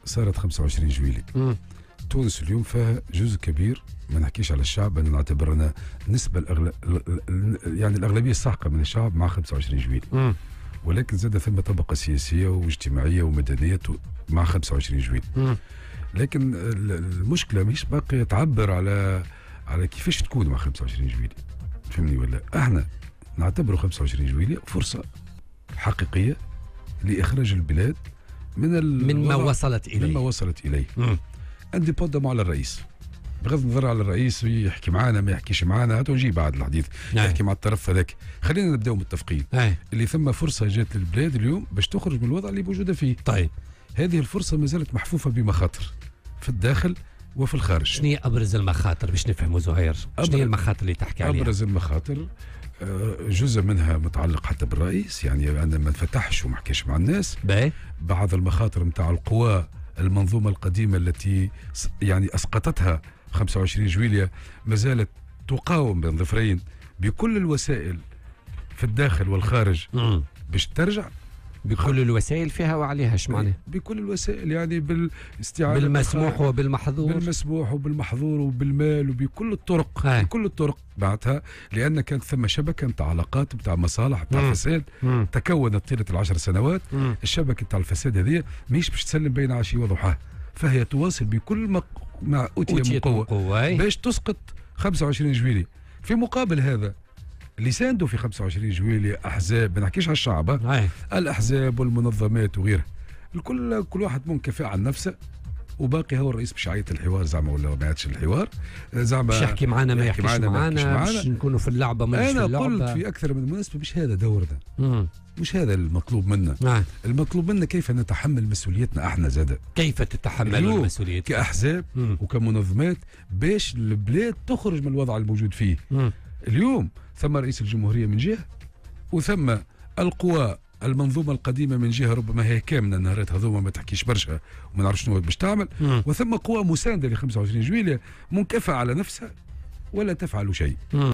صارت 25 جويلية. تونس اليوم فيها جزء كبير، ما نحكيش على الشعب، انا نعتبر انا نسبه يعني الاغلبيه الساحقه من الشعب مع 25 جويلية. ولكن زاد ثم طبقه سياسيه واجتماعيه ومدنيه مع 25 جويلية. لكن المشكله مش باقي تعبر على كيفاش تكون مع 25 جويلية. فهمني ولا؟ احنا نعتبروا 25 جويلية فرصه حقيقيه لاخراج البلاد مما وصلت اليه. انديبوندامون على الرئيس، بغض النظر على الرئيس يحكي معنا ما يحكيش معنا، هاتو نجي بعد الحديث يحكي مع الطرف هذاك. خلينا نبداو متفقين اللي ثم فرصه جات للبلاد اليوم باش تخرج من الوضع اللي موجوده فيه. طيب هذه الفرصه ما زالت محفوفه بمخاطر في الداخل وفي الخارج. شنو هي ابرز المخاطر باش نفهموا زهير؟ شنو هي المخاطر اللي تحكي عليها؟ ابرز المخاطر جزء منها متعلق حتى بالرئيس، يعني أنا ما نفتحش وما حكيش مع الناس. بعض المخاطر نتاع القوى المنظومة القديمة التي يعني أسقطتها 25 جويلية ما زالت تقاوم بين ظفرين بكل الوسائل في الداخل والخارج باش ترجع. بكل الوسائل فيها وعليها ايش معناه؟ بكل الوسائل، يعني بالاستعانة بالمسموح وبالمحظور، بالمسموح وبالمحظور وبالمال وبكل الطرق. بكل الطرق بعدها، لأن كانت ثم شبكة نتاع علاقات نتاع مصالح نتاع فساد تكونت طيلة ال10 سنوات. الشبكة نتاع الفساد هذه ماهيش باش تسلم بين عشية وضحاها، فهي تواصل بكل ما أوتي من قوة باش تسقط 25 جويلية. في مقابل هذا اللي ساندوا في 25 جويلية احزاب، ما نحكيش على الشعب، الاحزاب والمنظمات وغيرها، كل واحد منكفئ عن نفسه، وباقي هو الرئيس باش يعيط الحوار زعما ولا ما يعيطش الحوار زعما، باش يحكي معنا ما يحكيش معنا، باش نكونوا في اللعبه ما في اللعبه. انا قلت في اكثر من مناسبه مش هذا دورنا، مش هذا المطلوب منا. المطلوب منا كيف نتحمل مسؤوليتنا احنا زاده، كيف تتحمل المسؤوليه كاحزاب وكمنظمات باش البلاد تخرج من الوضع الموجود فيه. اليوم ثم رئيس الجمهورية من جهة، وثم القوى المنظومة القديمة من جهة، ربما هي كامنة النهارات هذوما ما تحكيش برشا وما نعرفش شنو باش تعمل، وثم قوى مساندة ل 25 جويلية منكفة على نفسها ولا تفعل شيء.